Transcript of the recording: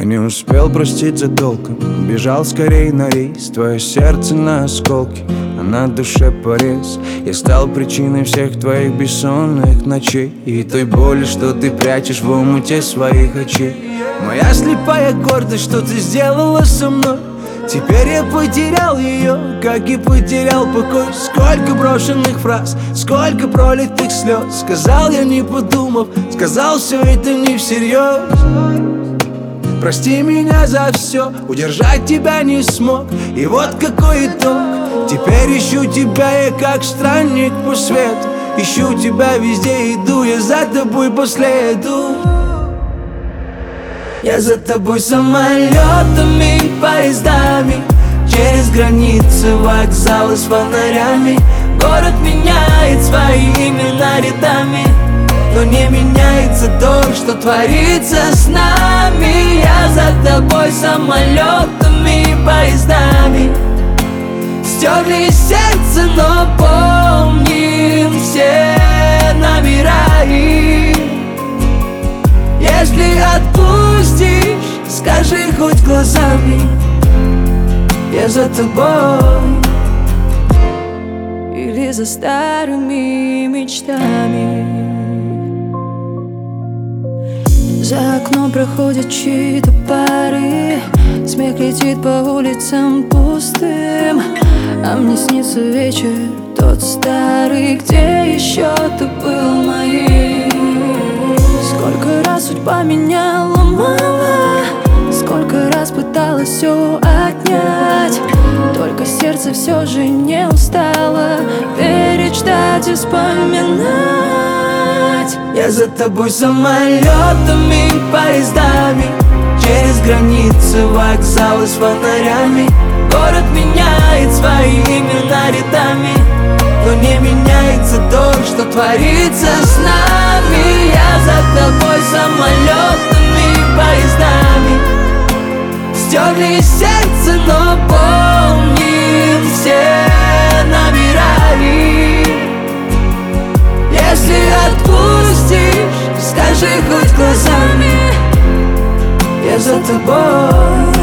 не успел простить за толком, бежал скорей на рейс. Твое сердце на осколки, а на душе порез. Я стал причиной всех твоих бессонных ночей и той боли, что ты прячешь в омуте своих очей. Моя слепая гордость, что ты сделала со мной. Теперь я потерял ее, как и потерял покой. Сколько брошенных фраз, сколько пролитых слез. Сказал я, не подумав, сказал все это не всерьез. Прости меня за все, удержать тебя не смог. И вот какой итог. Теперь ищу тебя я, как странник по свету. Ищу тебя везде, иду я за тобой по следу. Я за тобой самолетами, поездами, через границы, вокзалы с фонарями. Город меняет свои имена рядами, но не меняется то, что творится с нами. Я за тобой самолетами, поездами, стерли сердце, но помним все номера их. Если отпустишь, скажи хоть глазами, я за тобой. Или за старыми мечтами. За окном проходят чьи-то пары, смех летит по улицам пустым, а мне снится вечер тот старый, где еще ты был моим. Сколько раз судьба меня ломала, сколько раз пыталась все отнять, только сердце все же не устало верить, ждать и вспоминать. Я за тобой самолетами, поездами, через границы, вокзалы с фонарями. Город меняет свои имена рядами, но не меняется то, что творится с нами. Я за тобой самолетами, поездами, стерли сердце, но помним все номера их. Если отпустишь, скажи хоть глазами, я за тобой.